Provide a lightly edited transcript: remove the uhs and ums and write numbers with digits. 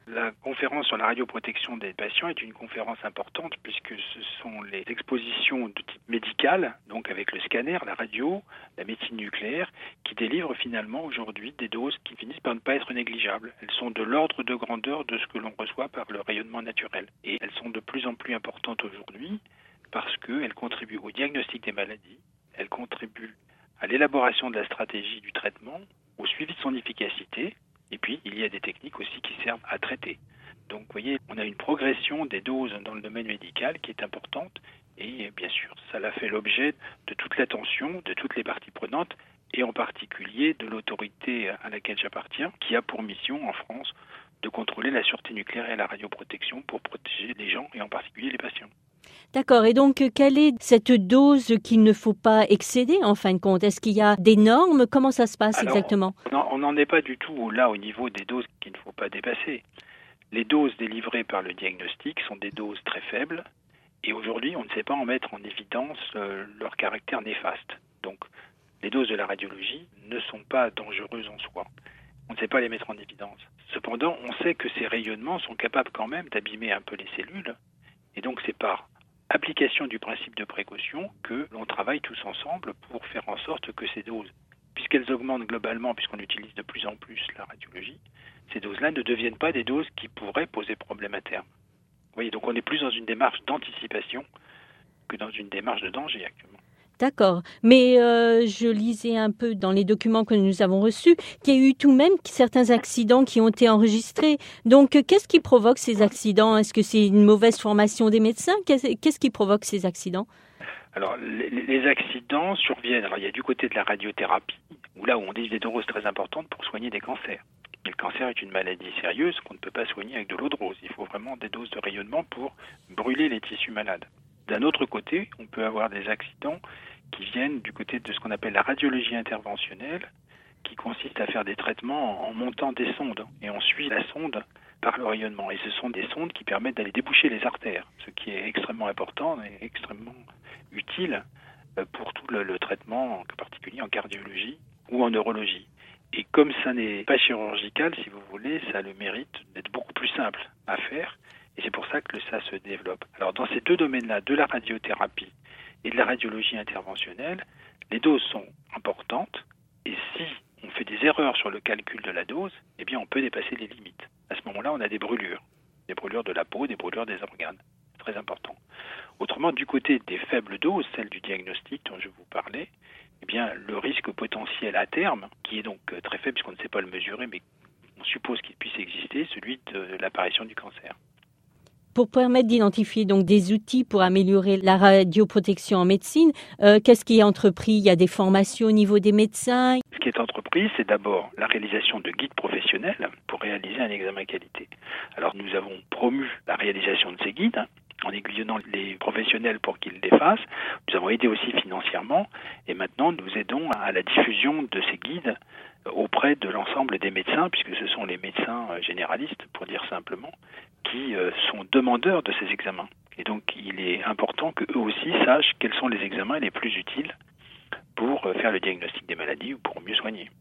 La conférence sur la radioprotection des patients est une conférence importante puisque ce sont les expositions de type médical, donc avec le scanner, la radio, la médecine nucléaire, qui délivrent finalement aujourd'hui des doses qui finissent par ne pas être négligeables. Elles sont de l'ordre de grandeur de ce que l'on reçoit par le rayonnement naturel. Et elles sont de plus en plus importantes aujourd'hui parce qu'elles contribuent au diagnostic des maladies, elles contribuent à l'élaboration de la stratégie du traitement, au suivi de son efficacité. Et puis, il y a des techniques aussi qui servent à traiter. Donc, vous voyez, on a une progression des doses dans le domaine médical qui est importante. Et bien sûr, ça a fait l'objet de toute l'attention de toutes les parties prenantes, et en particulier de l'autorité à laquelle j'appartiens, qui a pour mission en France de contrôler la sûreté nucléaire et la radioprotection pour protéger les gens, et en particulier les patients. D'accord. Et donc, quelle est cette dose qu'il ne faut pas excéder, en fin de compte? Est-ce qu'il y a des normes? Comment ça se passe exactement? On n'en est pas du tout là au niveau des doses qu'il ne faut pas dépasser. Les doses délivrées par le diagnostic sont des doses très faibles, et aujourd'hui, on ne sait pas en mettre en évidence leur caractère néfaste. Donc, les doses de la radiologie ne sont pas dangereuses en soi. On ne sait pas les mettre en évidence. Cependant, on sait que ces rayonnements sont capables quand même d'abîmer un peu les cellules, et donc c'est par application du principe de précaution que l'on travaille tous ensemble pour faire en sorte que ces doses, puisqu'elles augmentent globalement, puisqu'on utilise de plus en plus la radiologie, ces doses-là ne deviennent pas des doses qui pourraient poser problème à terme. Vous voyez, donc on est plus dans une démarche d'anticipation que dans une démarche de danger actuellement. D'accord. Mais je lisais un peu dans les documents que nous avons reçus qu'il y a eu tout de même certains accidents qui ont été enregistrés. Donc, qu'est-ce qui provoque ces accidents? Est-ce que c'est une mauvaise formation des médecins? Qu'est-ce qui provoque ces accidents? Alors, les accidents surviennent. Alors, il y a du côté de la radiothérapie, où là où on délivre des doses très importantes pour soigner des cancers. Et le cancer est une maladie sérieuse qu'on ne peut pas soigner avec de l'eau de rose. Il faut vraiment des doses de rayonnement pour brûler les tissus malades. D'un autre côté, on peut avoir des accidents qui viennent du côté de ce qu'on appelle la radiologie interventionnelle, qui consiste à faire des traitements en montant des sondes. Et on suit la sonde par le rayonnement. Et ce sont des sondes qui permettent d'aller déboucher les artères, ce qui est extrêmement important et extrêmement utile pour tout le traitement, en particulier en cardiologie ou en neurologie. Et comme ça n'est pas chirurgical, si vous voulez, ça a le mérite d'être beaucoup plus simple à faire. Et c'est pour ça que ça se développe. Alors dans ces deux domaines-là, de la radiothérapie et de la radiologie interventionnelle, les doses sont importantes. Et si on fait des erreurs sur le calcul de la dose, eh bien on peut dépasser les limites. À ce moment-là, on a des brûlures de la peau, des brûlures des organes. C'est très important. Autrement, du côté des faibles doses, celles du diagnostic dont je vous parlais, eh bien le risque potentiel à terme, qui est donc très faible puisqu'on ne sait pas le mesurer, mais on suppose qu'il puisse exister, celui de l'apparition du cancer. Pour permettre d'identifier donc des outils pour améliorer la radioprotection en médecine, qu'est-ce qui est entrepris? Il y a des formations au niveau des médecins? Ce qui est entrepris, c'est d'abord la réalisation de guides professionnels pour réaliser un examen qualité. Alors nous avons promu la réalisation de ces guides en aiguillonnant les professionnels pour qu'ils les fassent. Nous avons aidé aussi financièrement et maintenant nous aidons à la diffusion de ces guides auprès de l'ensemble des médecins, puisque ce sont les médecins généralistes, pour dire simplement, qui sont demandeurs de ces examens. Et donc il est important qu'eux aussi sachent quels sont les examens les plus utiles pour faire le diagnostic des maladies ou pour mieux soigner.